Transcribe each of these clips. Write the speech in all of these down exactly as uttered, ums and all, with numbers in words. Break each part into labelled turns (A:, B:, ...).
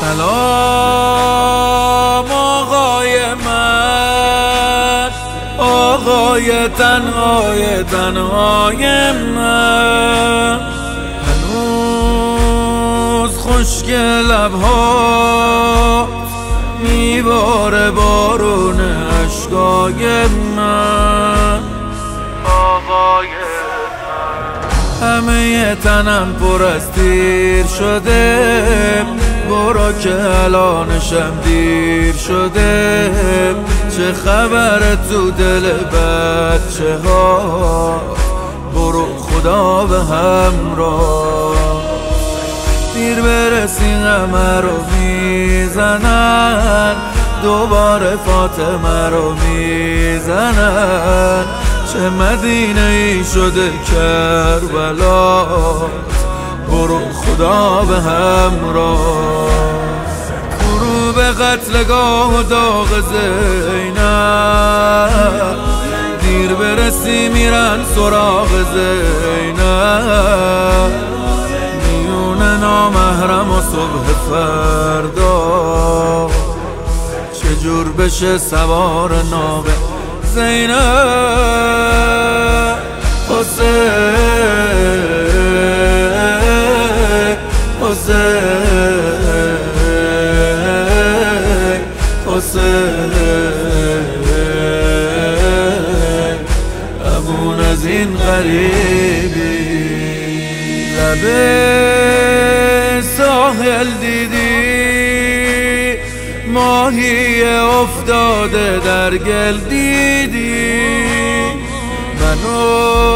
A: سلام آقای من، آقای تنهای تنهای من. هنوز خشک لبها میباره بارون اشکای من، آقای من. همه تنم پر از تیر شده، برو که الانشم دیر شده. چه خبر تو دل بچه ها، برو خدا به همراه. دیر برسی غمه رو میزنن، دوباره فاطمه رو میزنن. چه مدینه ای شده کربلا، برو خدا به همراه. برو به قتلگاه و داغ زینب، دیر برسی میرن سراغ زینب. میون نامحرم و صبح فردا، چجور بشه سوار ناقه زینب. حسین حسین حسین، امون از این غریبی. لبه ساحل دیدی، ماهی افتاده در گل دیدی. منو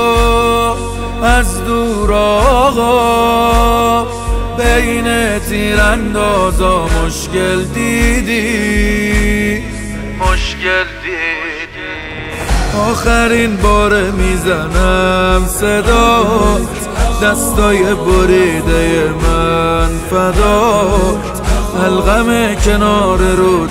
A: از دور آقا بین تیراندازا مشکل دیدی، مشکل دیدی. آخرین بار میزنم صدات، دستای بریده من فدات. حلقم کنار رود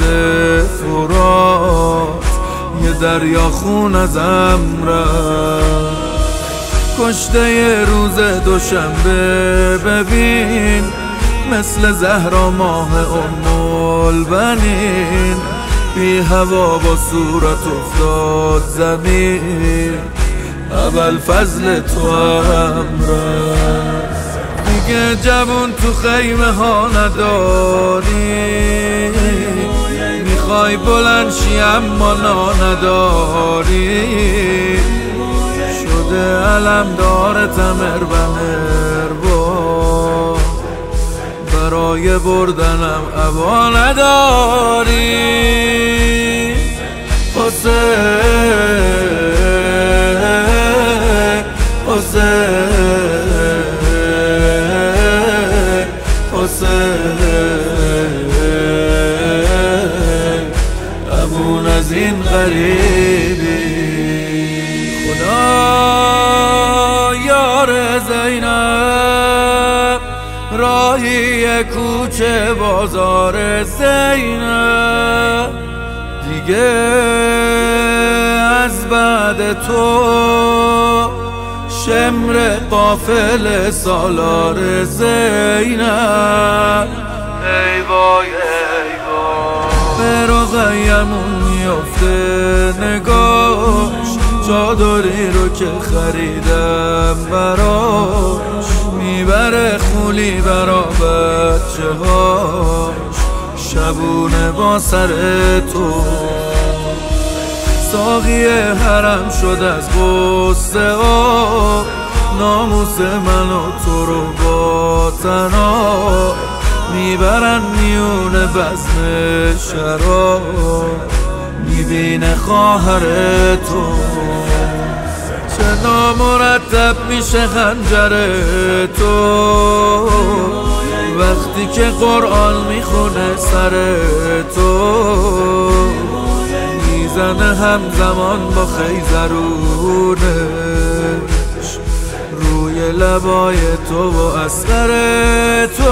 A: فرات، یه دریا خون ازم رفت. کشته روز دوشنبه ببین، مثل زهرا ماه ام البنین. بی هوا با صورت افتاد زمین، اول فضل تو هم رفت. دیگه جوون تو خیمه ها نداری، میخوای بلند شی اما نا نداری. شده علمدار تمر و مهربان، برای بردنم ابا نداری. حسین حسین حسین، امون از این غریبی. خدا یار زینب، راهی کوچه بازار زینب. دیگه از بعد تو شمر قافل سالار زینب. ای وای ای وای، به رقیمون میفته نگاش، چادری رو که خریدم براش. میبره خولی برا بچه هاش، شبونه با سر تو. ساقی حرم شد از غصه ها، ناموس من و تو رو با تنها. میبرن میون بزم شراب، میبینه خواهر تو. چه نامرتب میشه خنجر تو، وقتی که قرآن میخونه سر تو. میزنه همزمان با خیزرونش روی لبای تو و اثر تو.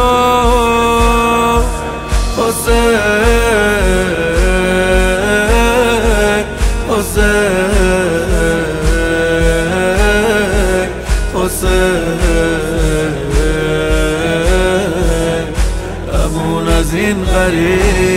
A: حسین حسین حسین، امون از این ببری.